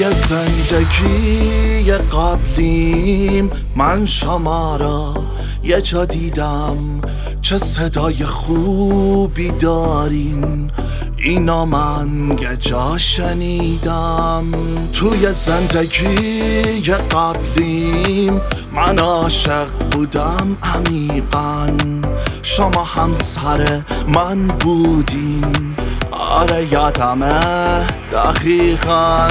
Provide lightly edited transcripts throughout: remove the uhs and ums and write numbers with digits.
توی زندگی قبلیم من شما را یه جا دیدم، چه صدای خوبی دارین، اینا من یه جا شنیدم. توی زندگی قبلیم من عاشق بودم عمیقاً، شما همسر من بودین، آره یادمه دقیقاً.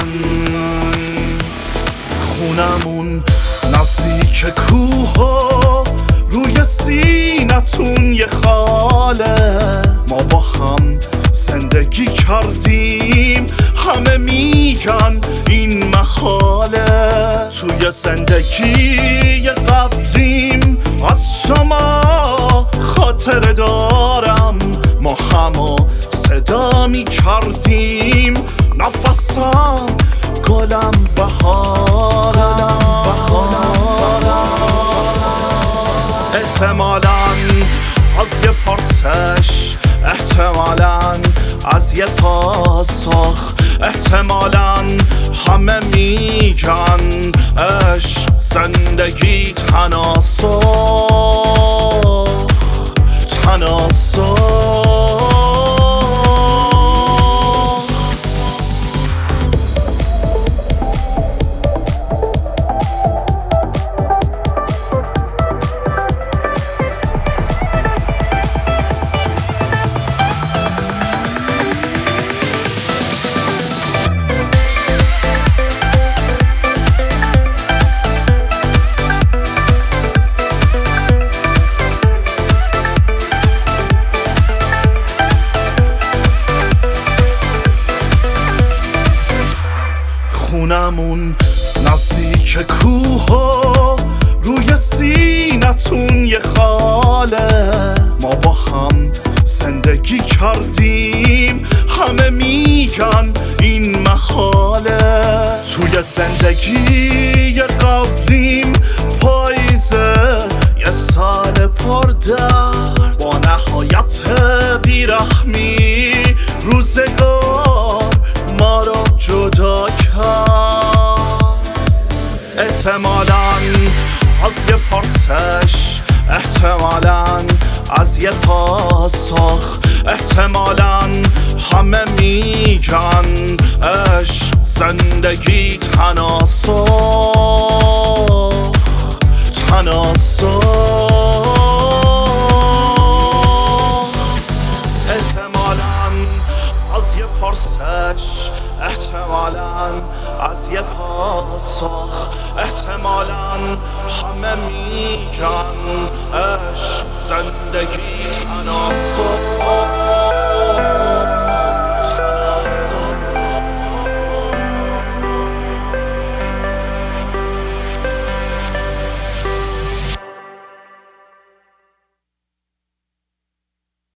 خونمون نزدیک کوه و روی سینتون یه خاله، ما با هم زندگی کردیم، همه میگن این محاله. توی زندگی قبلیم از شما خاطره دارم، ما همو صدا می کردیم، نفسم گلم بهارم. احتمالاً از یه پرسش، احتمالاً از یه پاسخ، احتمالاً همه میگن عشق، زندگی، تناسخ. خونمون نزدیک کوه و روی سینتون یه خاله، ما با هم زندگی کردیم، همه میگن این محاله. توی زندگی قبلیم پاییزه، یه سال پر درد، با نهایت بیرحمی روزگار ما رو جدا کرد. احتمالاً از یه پرسش، احتمالاً از یه پاسخ، احتمالاً همه میگن عشق، زندگی، تناسخ. احتمالاً از یه پرسش، احتمالاً از یه پاسخ، احتمالاً همه میگن عشق، زندگی، تناسخ.